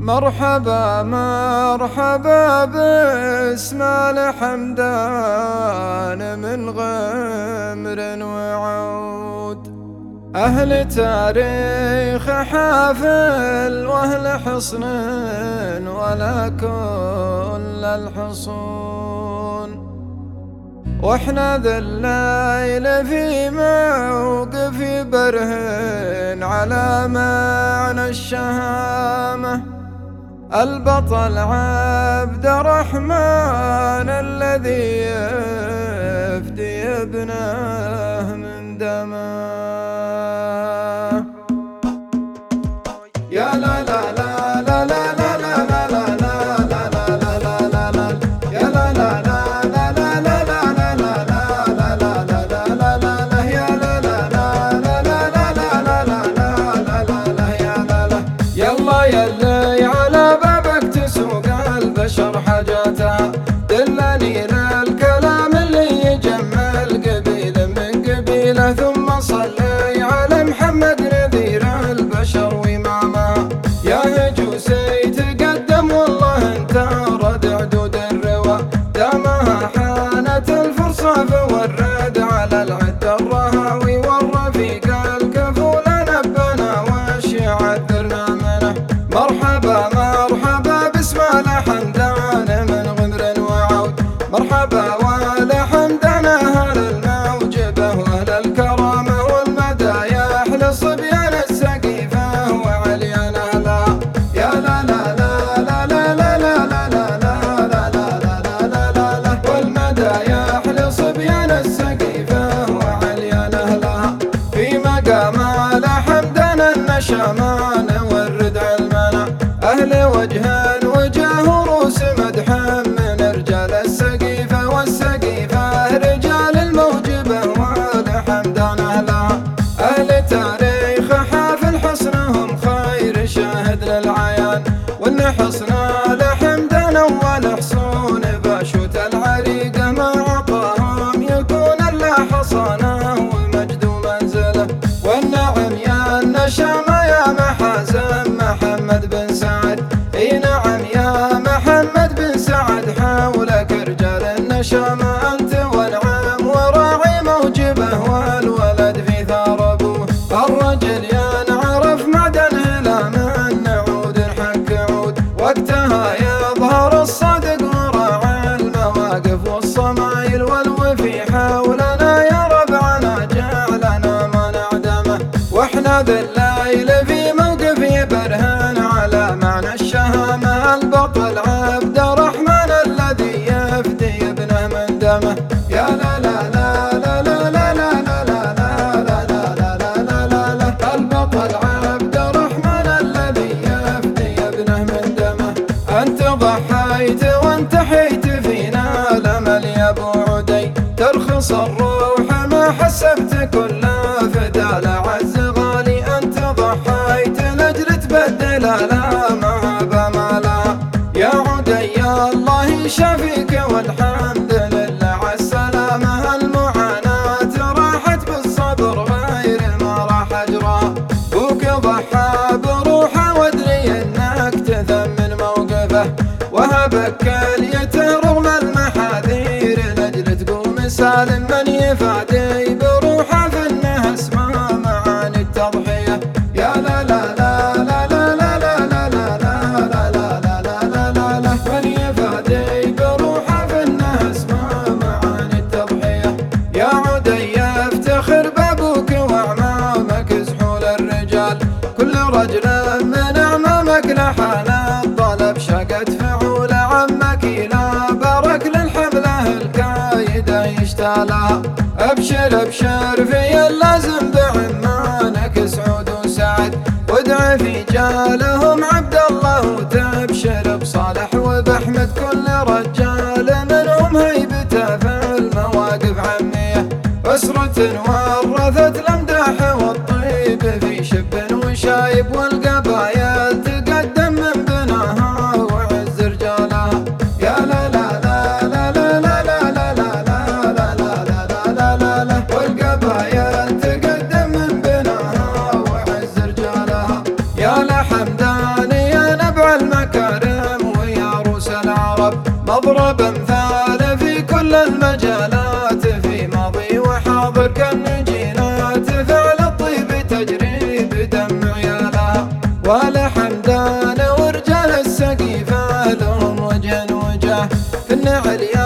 مرحبا مرحبا باسم الحمدان من غمر وعود، أهل تاريخ حافل وأهل حصن ولا كل الحصون. واحنا ذا الليل في موقف برهن على معنى الشهامة، البطل عبد الرحمن الذي يفدي ابنه من دمه. يا لا لا لا لا لا لا لا لا لا لا لا لا لا لا يا لا لا لا لا لا لا لا لا لا لا لا لا لا يا لا لا لا لا لا لا لا لا لا لا يا لا لا. يلا يلي على بابك تسوق البشر حاجاتها، دلني للكلام اللي يجمل قبيل من قبيله، ثم صلي على محمد نذير البشر وإمامه. يا هجوسي تقدم والله انت ردع دود الروى، دامها حانت الفرصة فورد على العد الرهاوي، والرفيق الكفول نبنا وش يعذرنا منه. مرحبا مرحبا باسم الحمدان من غمر وعود، مرحبا والحمدان أهل الموجبة وأهل الكرامة والمدايح لصبيان السقيفة وعليان أهلها. يا لا لا لا لا لا لا لا لا لا لا لا لا لا لا والمدايح لصبيان السقيفة وعليان أهلها. في مقام الحمدان النشامان ورد علمنا، أهل وجه روس مدح من رجال السقيفة، والسقيفة رجال الموجبة والحمدان أهلها. أهل تاريخ حافل حصنهم خير شاهد للعيان، وإن حصن الحمدان أول حصون باشوت العريقة، ما عطاهم يكون إلا حصانه ومجد ومنزله. والنعم يا النشام يا محازم محمد بن سعد، اي نعم يا محمد بن سعد، حولك رجال النشام انت والعم وراعي موجبه، والولد في ثار ابوه. الرجل ينعرف معدنه لا من نعود الحق عود، وقتها يظهر الصدق وراعي المواقف والصمايل، والوفي حولنا يا ربعنا جعلنا ما نعدمه. واحنا بالليل في موقف برهن على معنى الشهامة، البطل عبد الرحمن الذي يفدي ابنه من دمه. يا لا لا لا لا لا لا لا لا لا لا لا لا لا لا البطل عبد الرحمن الذي يفدي ابنه من دمه. أنت ضحيت وانت حيت فينا الأمل يا أبو عدي، ترخص الروح ما حسبت كل فدا لعز غالي. أنت ضحيت لأجل تبدل الآلام بمالا، يا عدي الله يشافيك والحمد لله عالسلامة. المعاناة راحت بالصبر غير ما راح أجرى، بوك ضحى بروحه وادري انك تثمن موقفه، وهبك اليته رغم المحاذير لأجل تقوم سالم من يفادي بروحه، في انها اسمى معاني التضحية. يا لا لا لا لا لا لا لا لا لا لا لا لا لا لا من يفادي بروحه، في انها اسمى معاني التضحية. يا عدي افتخر بابوك واعمامك زحول الرجال، كل رجل من اعمامك لحاله الطلب شقت فعول، عمك لا بارك للحمله الكايده يشتالها. ابشر ابشر في اللازم بعمانك سعود وسعد، وادع في جالهم عبد الله وتبشر بصالح وبأحمد، كل رجال منهم هيبته في المواقف عمية. أسرة ورثت الأمداح والطيب في شب وشايب، والقبايل تقدم من بناها وعز رجالها. يا لا لا لا لا لا لا لا لا لا لا لا لا لا لا والقبايل تقدم من بناها وعز رجالها. يا لحمدان واضرب امثال في كل المجالات، في ماضي وحاضر كالنجيلات، فعل الطيب تجري بدم عيالها. والحمدان ورجال السقيفة لهم وجه في النعل